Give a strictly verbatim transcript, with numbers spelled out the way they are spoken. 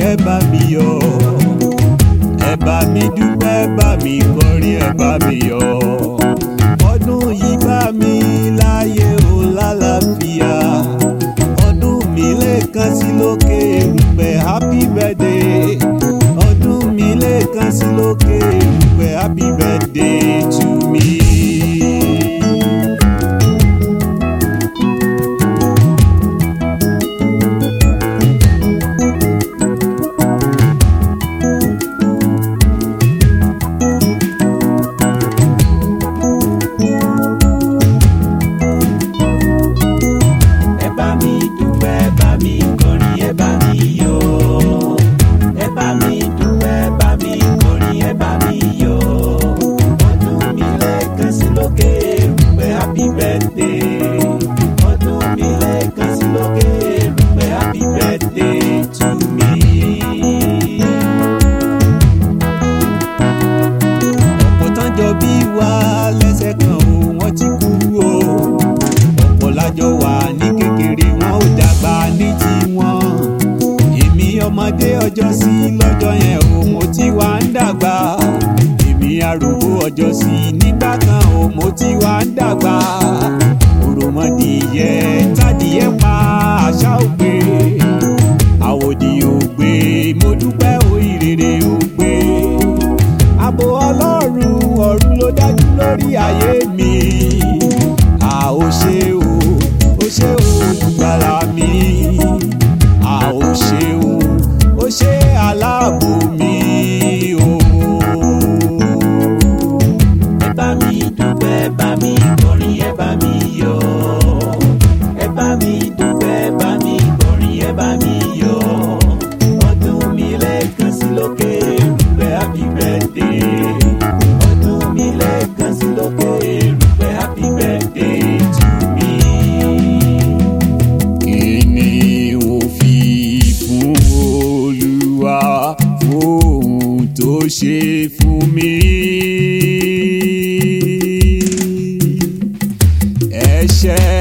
ẹ bá mi yọ̀, ẹ bá mi dúpẹ́, ẹ bá mi kọrin, ẹ bá mi yọ̀. Ọdún yìí bá mi láyé o lálàáfíà, ọdún mi lẹ́ẹ̀kan sí lókè erùpẹ̀, happy birthday. Ọdún mi lẹ́ẹ̀kan sí lókè erùpẹ̀, happy birthday to me. Bí wà lẹ́sẹ̀ kan o wọ́n ti kú o, ọ̀pọ̀ lájọ wà ní kékeré wọn ò dàgbà ní tiwọn. Èmi ọmọdé ọjọ́ sí lọ́jọ́ yẹn o mo ti wá ń dàgbà, èmi arúgbó ọjọ́ sí nígbà kan o mo ti wá ń dàgbà. Òròmọdìyẹ tádìyẹ pa àṣà ògbé, àwòdì ògbé, mo dúpẹ́ o ìrere ògbé. Ààbò Ọlọ́run ọ̀run ló dájú lórí ayé mi. A ò ṣe o, ó ṣe o olùgbàlà mi. A ò ṣe o, ó ṣe aláàbò mi o. Ẹ bá mi dúpẹ́, ẹ bá mi kọrin, ẹ bá mi yọ̀. Ẹ bá mi dúpẹ́, ẹ bá mi kọrin, ẹ bá mi yọ̀. Ọdún mi lẹ́ẹ̀kan sí lókè erùpẹ̀, happy birthday. Ọdún mi lẹ́ẹ̀kan sí lókè erùpẹ̀, happy birthday to me. Kí ni o fi fún Olúwa fún ohun tó ṣe fún mi? Ẹ̀ṣẹ̀